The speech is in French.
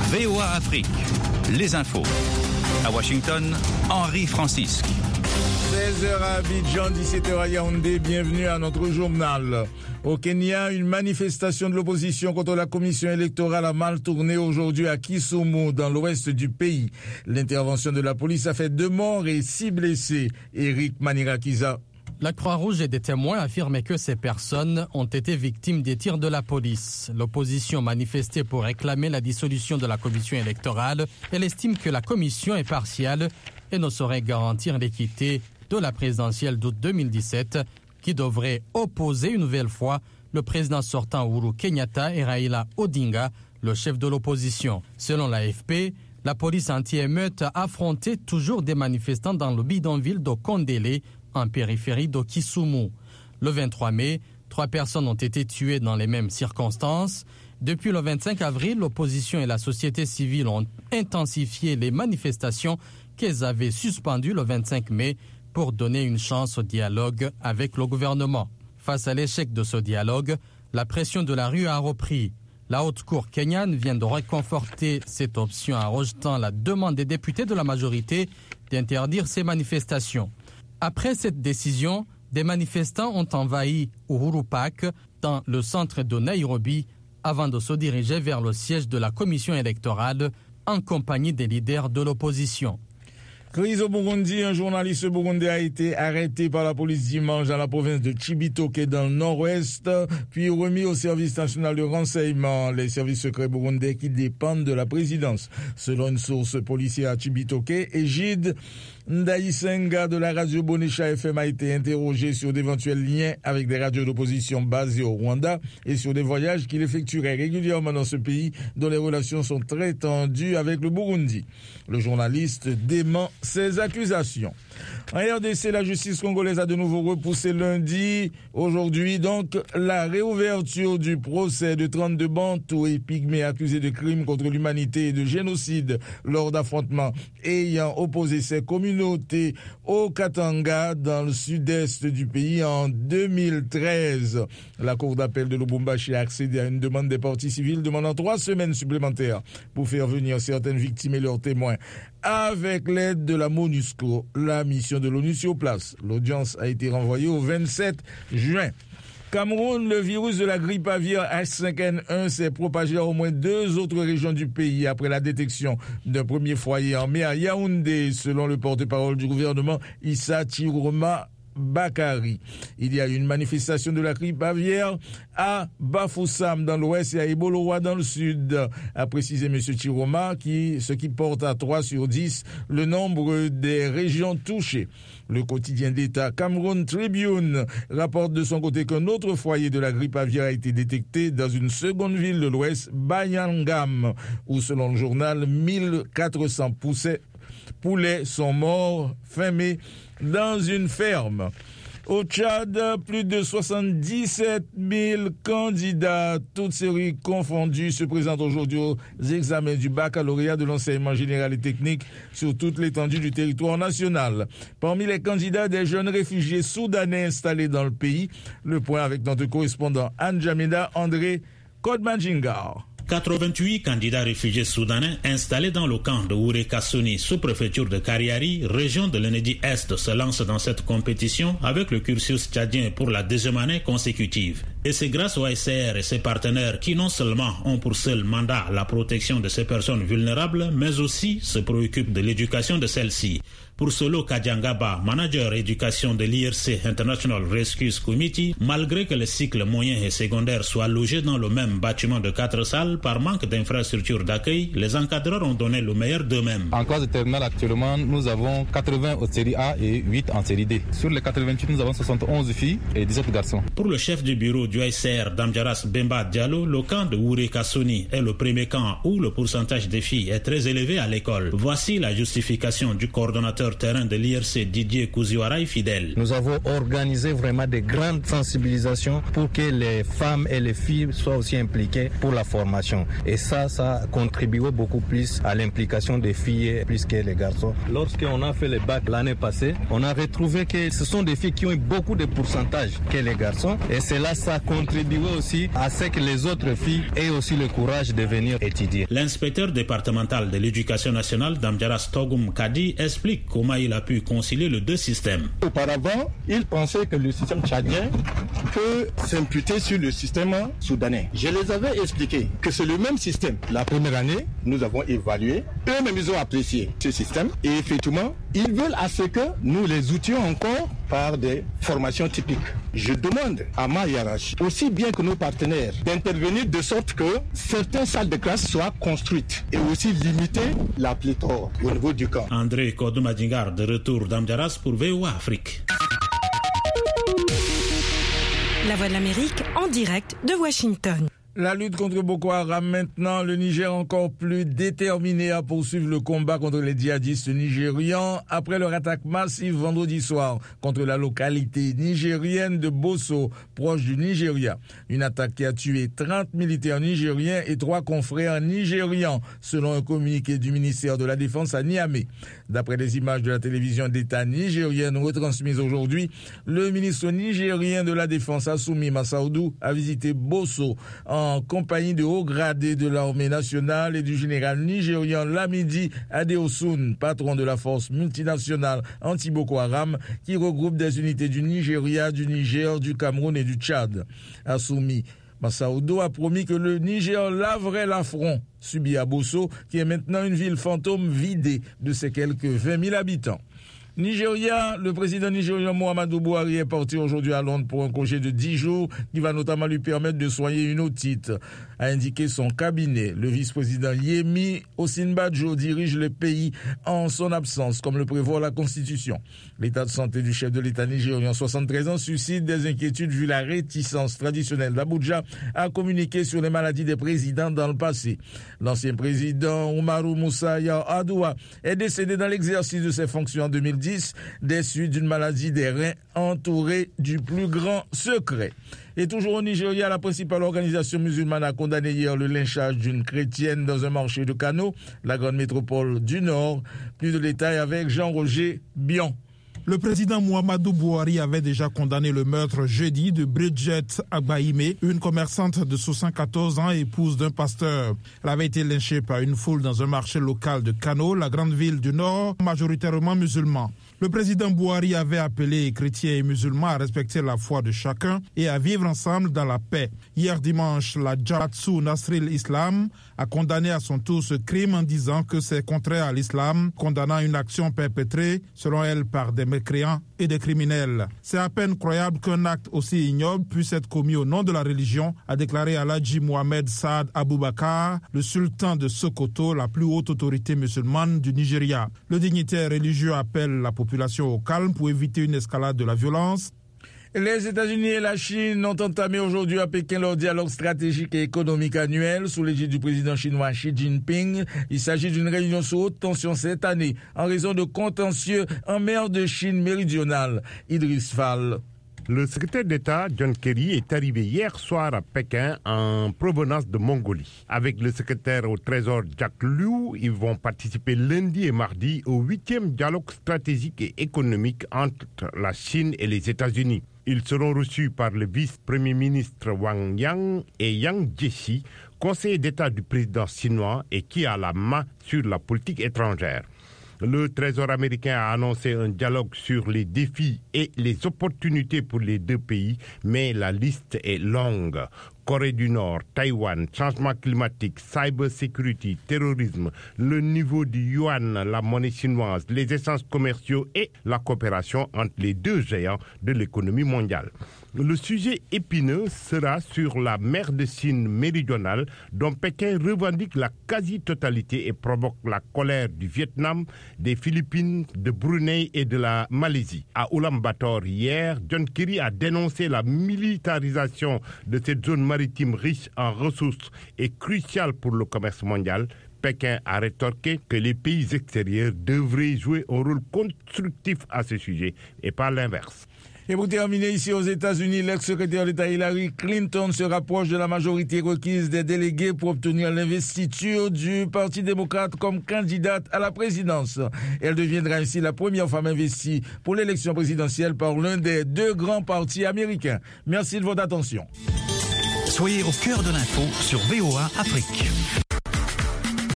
VOA Afrique, les infos. À Washington, Henri Francisque. 16h à Abidjan, 17h à Yaoundé, bienvenue à notre journal. Au Kenya, une manifestation de l'opposition contre la commission électorale a mal tourné aujourd'hui à Kisumu, dans l'ouest du pays. L'intervention de la police a fait 2 morts et 6 blessés. Eric Manirakiza. La Croix-Rouge et des témoins affirment que ces personnes ont été victimes des tirs de la police. L'opposition manifestait pour réclamer la dissolution de la commission électorale. Elle estime que la commission est partiale et ne saurait garantir l'équité de la présidentielle d'août 2017 qui devrait opposer une nouvelle fois le président sortant Uhuru Kenyatta et Raila Odinga, le chef de l'opposition. Selon l'AFP, la police anti-émeute a affronté toujours des manifestants dans le bidonville de Kondele, en périphérie de Kisumu. Le 23 mai, 3 personnes ont été tuées dans les mêmes circonstances. Depuis le 25 avril, l'opposition et la société civile ont intensifié les manifestations qu'elles avaient suspendues le 25 mai pour donner une chance au dialogue avec le gouvernement. Face à l'échec de ce dialogue, la pression de la rue a repris. La haute cour kenyane vient de réconforter cette option en rejetant la demande des députés de la majorité d'interdire ces manifestations. Après cette décision, des manifestants ont envahi Uhuru Park dans le centre de Nairobi avant de se diriger vers le siège de la commission électorale en compagnie des leaders de l'opposition. Crise au Burundi, un journaliste burundais a été arrêté par la police dimanche dans la province de Cibitoke dans le nord-ouest, puis remis au service national de renseignement, les services secrets burundais qui dépendent de la présidence. Selon une source policière à Cibitoke, Egide Ndayisenga de la radio Bonesha FM a été interrogé sur d'éventuels liens avec des radios d'opposition basées au Rwanda et sur des voyages qu'il effectuerait régulièrement dans ce pays dont les relations sont très tendues avec le Burundi. Le journaliste dément ces accusations. En RDC, la justice congolaise a de nouveau repoussé lundi, aujourd'hui donc, la réouverture du procès de 32 Bantous et Pygmées accusés de crimes contre l'humanité et de génocide lors d'affrontements ayant opposé ces communautés au Katanga dans le sud-est du pays en 2013. La cour d'appel de Lubumbashi a accédé à une demande des parties civiles demandant 3 semaines supplémentaires pour faire venir certaines victimes et leurs témoins. Avec l'aide de la MONUSCO, la mission de l'ONU sur place. L'audience a été renvoyée au 27 juin. Cameroun, le virus de la grippe aviaire H5N1 s'est propagé à au moins 2 autres régions du pays après la détection d'un premier foyer en mai à Yaoundé, selon le porte-parole du gouvernement Issa Chiroma Bakari. Il y a eu une manifestation de la grippe aviaire à Bafoussam dans l'ouest et à Ebolowa dans le sud, a précisé M. Chiroma, ce qui porte à 3 sur 10 le nombre des régions touchées. Le quotidien d'État Cameroun Tribune rapporte de son côté qu'un autre foyer de la grippe aviaire a été détecté dans une seconde ville de l'ouest, Bayangam, où selon le journal, 1400 poulets sont morts fin mai dans une ferme. Au Tchad, plus de 77 000 candidats, toutes séries confondues, se présentent aujourd'hui aux examens du baccalauréat de l'enseignement général et technique sur toute l'étendue du territoire national. Parmi les candidats, des jeunes réfugiés soudanais installés dans le pays. Le point avec notre correspondant Anne Jameda André Kodmanjingar. 88 candidats réfugiés soudanais installés dans le camp de Ouré Kassouni, sous-préfecture de Kariari, région de l'Enedi Est, se lancent dans cette compétition avec le cursus tchadien pour la 2e année consécutive. Et c'est grâce au HCR et ses partenaires qui non seulement ont pour seul mandat la protection de ces personnes vulnérables, mais aussi se préoccupent de l'éducation de celles-ci. Pour Solo Kadjangaba, manager éducation de l'IRC International Rescue Committee, malgré que les cycles moyens et secondaires soient logés dans le même bâtiment de 4 salles, par manque d'infrastructures d'accueil, les encadreurs ont donné le meilleur d'eux-mêmes. En classe de terminale actuellement, nous avons 80 en série A et 8 en série D. Sur les 88, nous avons 71 filles et 17 garçons. Pour le chef du bureau du HCR Damjaras Bemba Diallo, le camp de Ouré Kassouni est le premier camp où le pourcentage des filles est très élevé à l'école. Voici la justification du coordonnateur terrain de l'IRC Didier Kouziwaray fidèle. Nous avons organisé vraiment des grandes sensibilisations pour que les femmes et les filles soient aussi impliquées pour la formation. Et ça a contribué beaucoup plus à l'implication des filles plus que les garçons. Lorsqu'on a fait le bac l'année passée, on a retrouvé que ce sont des filles qui ont eu beaucoup de pourcentages que les garçons. Et cela, ça ça contribuera aussi à ce que les autres filles aient aussi le courage de venir étudier. L'inspecteur départemental de l'éducation nationale, Damdiaras Togum Kadi, explique comment il a pu concilier les deux systèmes. Auparavant, il pensait que le système tchadien peut s'imputer sur le système soudanais. Je les avais expliqué que c'est le même système. La première année, nous avons évalué. Eux-mêmes, ils ont apprécié ce système. Et effectivement, ils veulent à ce que nous les outils encore par des formations typiques. Je demande à ma hiérarchie, aussi bien que nos partenaires, d'intervenir de sorte que certaines salles de classe soient construites et aussi limiter la pléthore au niveau du camp. André Kodoumadingar, de retour d'Amdiaras pour VOA Afrique. La Voix de l'Amérique en direct de Washington. La lutte contre Boko Haram maintenant, le Niger encore plus déterminé à poursuivre le combat contre les djihadistes nigérians après leur attaque massive vendredi soir contre la localité nigérienne de Bosso, proche du Nigeria. Une attaque qui a tué 30 militaires nigériens et 3 confrères nigérians, selon un communiqué du ministère de la Défense à Niamey. D'après les images de la télévision d'État nigérienne retransmises aujourd'hui, le ministre nigérien de la Défense, Assoumi Massaoudou, a visité Bosso en compagnie de hauts gradés de l'armée nationale et du général nigérian Lamidi Adeosun, patron de la force multinationale anti-Boko Haram qui regroupe des unités du Nigeria, du Niger, du Cameroun et du Tchad. Assoumi Massaoudou a promis que le Niger laverait l'affront subi à Bosso, qui est maintenant une ville fantôme vidée de ses quelques 20 000 habitants. Nigeria, le président nigérien Muhammadu Buhari est parti aujourd'hui à Londres pour un congé de 10 jours qui va notamment lui permettre de soigner une otite, a indiqué son cabinet. Le vice-président Yemi Osinbajo dirige le pays en son absence, comme le prévoit la Constitution. L'état de santé du chef de l'État nigérien, 73 ans, suscite des inquiétudes vu la réticence traditionnelle d'Abuja à communiquer sur les maladies des présidents dans le passé. L'ancien président Umaru Musa Yar'Adua est décédé dans l'exercice de ses fonctions en 2010 des suites d'une maladie des reins entourée du plus grand secret. Et toujours au Nigeria, la principale organisation musulmane a condamné hier le lynchage d'une chrétienne dans un marché de Kano, la grande métropole du Nord. Plus de détails avec Jean-Roger Bion. Le président Muhammadu Buhari avait déjà condamné le meurtre jeudi de Bridget Agbaïmé, une commerçante de 74 ans, épouse d'un pasteur. Elle avait été lynchée par une foule dans un marché local de Kano, la grande ville du Nord, majoritairement musulman. Le président Buhari avait appelé les chrétiens et musulmans à respecter la foi de chacun et à vivre ensemble dans la paix. Hier dimanche, la Jamaat Nasril Islam a condamné à son tour ce crime en disant que c'est contraire à l'islam, condamnant une action perpétrée, selon elle, par des mécréants et des criminels. C'est à peine croyable qu'un acte aussi ignoble puisse être commis au nom de la religion, a déclaré Alhaji Mohamed Saad Aboubakar, le sultan de Sokoto, la plus haute autorité musulmane du Nigeria. Le dignitaire religieux appelle la population au calme pour éviter une escalade de la violence. Les États-Unis et la Chine ont entamé aujourd'hui à Pékin leur dialogue stratégique et économique annuel sous l'égide du président chinois Xi Jinping. Il s'agit d'une réunion sous haute tension cette année en raison de contentieux en mer de Chine méridionale. Idriss Fall. Le secrétaire d'État John Kerry est arrivé hier soir à Pékin en provenance de Mongolie. Avec le secrétaire au Trésor Jack Liu, ils vont participer lundi et mardi au 8e dialogue stratégique et économique entre la Chine et les États-Unis. Ils seront reçus par le vice-premier ministre Wang Yang et Yang Jiechi, conseiller d'État du président chinois et qui a la main sur la politique étrangère. Le Trésor américain a annoncé un dialogue sur les défis et les opportunités pour les deux pays, mais la liste est longue. Corée du Nord, Taïwan, changement climatique, cybersécurité, terrorisme, le niveau du yuan, la monnaie chinoise, les échanges commerciaux et la coopération entre les deux géants de l'économie mondiale. Le sujet épineux sera sur la mer de Chine méridionale dont Pékin revendique la quasi-totalité et provoque la colère du Vietnam, des Philippines, de Brunei et de la Malaisie. À Ulaanbaatar hier, John Kerry a dénoncé la militarisation de cette zone maritime riche en ressources et cruciale pour le commerce mondial. Pékin a rétorqué que les pays extérieurs devraient jouer un rôle constructif à ce sujet et pas l'inverse. Et pour terminer, ici aux États-Unis, l'ex-secrétaire d'État Hillary Clinton se rapproche de la majorité requise des délégués pour obtenir l'investiture du Parti démocrate comme candidate à la présidence. Elle deviendra ainsi la première femme investie pour l'élection présidentielle par l'un des deux grands partis américains. Merci de votre attention. Soyez au cœur de l'info sur VOA Afrique.